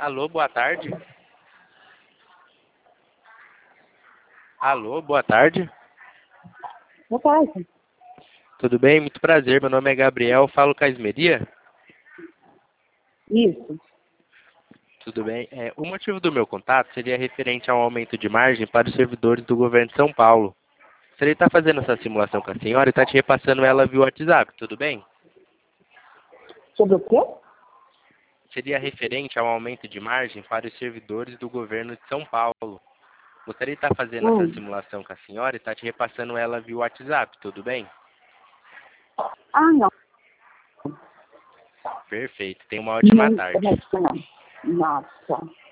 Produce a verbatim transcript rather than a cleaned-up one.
Alô, boa tarde. Alô, boa tarde. Boa tarde. Tudo bem? Muito prazer. Meu nome é Gabriel. Falo com a Esmeria? Isso. Tudo bem. É, o motivo do meu contato seria referente ao aumento de margem para os servidores do governo de São Paulo. Se ele está fazendo essa simulação com a senhora e está te repassando ela via WhatsApp, tudo bem? Sobre o quê? Seria referente ao aumento de margem para os servidores do governo de São Paulo. Gostaria de estar fazendo Hum. essa simulação com a senhora e está te repassando ela via WhatsApp, tudo bem? Ah, não. Perfeito. Tenha uma ótima Não, tarde. não. Nossa.